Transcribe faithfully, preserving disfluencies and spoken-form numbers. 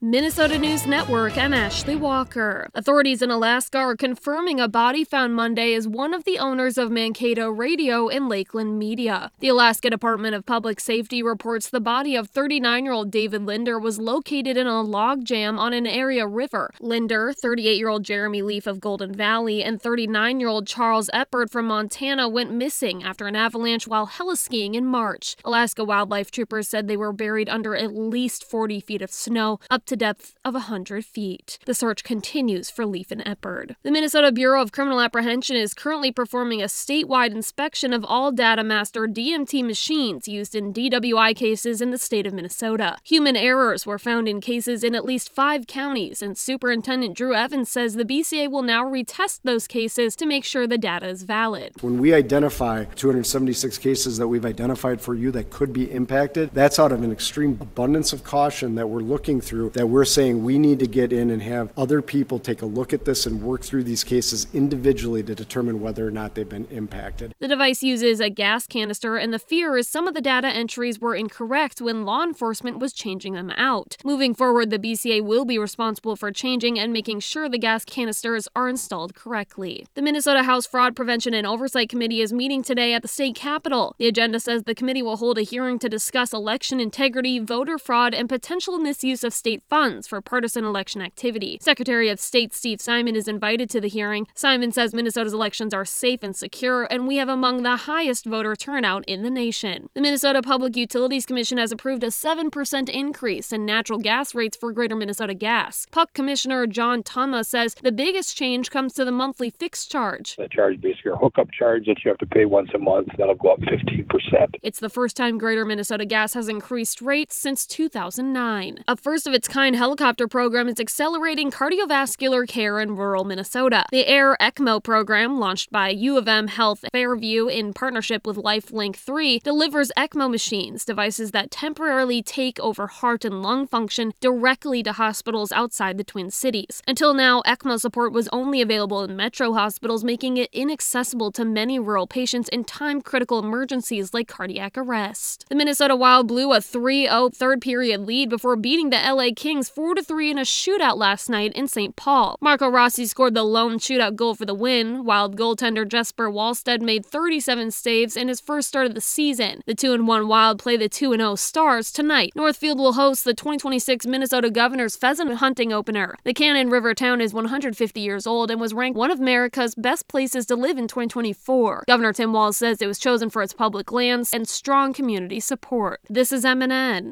Minnesota News Network, I'm Ashley Walker. Authorities in Alaska are confirming a body found Monday is one of the owners of Mankato Radio and Lakeland Media. The Alaska Department of Public Safety reports the body of thirty-nine-year-old David Linder was located in a log jam on an area river. Linder, thirty-eight-year-old Jeremy Leaf of Golden Valley, and thirty-nine-year-old Charles Eppert from Montana went missing after an avalanche while heli-skiing in March. Alaska wildlife troopers said they were buried under at least forty feet of snow, up to depth of one hundred feet. The search continues for Leaf and Eppert. The Minnesota Bureau of Criminal Apprehension is currently performing a statewide inspection of all Data Master D M T machines used in D W I cases in the state of Minnesota. Human errors were found in cases in at least five counties, and Superintendent Drew Evans says the B C A will now retest those cases to make sure the data is valid. When we identify two hundred seventy-six cases that we've identified for you that could be impacted, that's out of an extreme abundance of caution that we're looking through, that we're saying we need to get in and have other people take a look at this and work through these cases individually to determine whether or not they've been impacted. The device uses a gas canister, and the fear is some of the data entries were incorrect when law enforcement was changing them out. Moving forward, the B C A will be responsible for changing and making sure the gas canisters are installed correctly. The Minnesota House Fraud Prevention and Oversight Committee is meeting today at the state capitol. The agenda says the committee will hold a hearing to discuss election integrity, voter fraud, and potential misuse of state funds for partisan election activity. Secretary of State Steve Simon is invited to the hearing. Simon says Minnesota's elections are safe and secure, and we have among the highest voter turnout in the nation. The Minnesota Public Utilities Commission has approved a seven percent increase in natural gas rates for Greater Minnesota Gas. P U C Commissioner John Tuma says the biggest change comes to the monthly fixed charge. The charge is basically a hookup charge that you have to pay once a month. That'll go up fifteen percent. It's the first time Greater Minnesota Gas has increased rates since two thousand nine. A first-of-its-kind helicopter program is accelerating cardiovascular care in rural Minnesota. The AIR ECMO program, launched by U of M Health Fairview in partnership with LifeLink three, delivers ECMO machines, devices that temporarily take over heart and lung function, directly to hospitals outside the Twin Cities. Until now, ECMO support was only available in metro hospitals, making it inaccessible to many rural patients in time-critical emergencies like cardiac arrest. The Minnesota Wild blew a three oh third-period lead before beating the L A Kings four to three in a shootout last night in Saint Paul. Marco Rossi scored the lone shootout goal for the win. Wild goaltender Jesper Wallstedt made thirty-seven saves in his first start of the season. The two and one Wild play the two and oh Stars tonight. Northfield will host the twenty twenty-six Minnesota Governor's Pheasant Hunting Opener. The Cannon River town is one hundred fifty years old and was ranked one of America's best places to live in twenty twenty-four. Governor Tim Walz says it was chosen for its public lands and strong community support. This is M N N.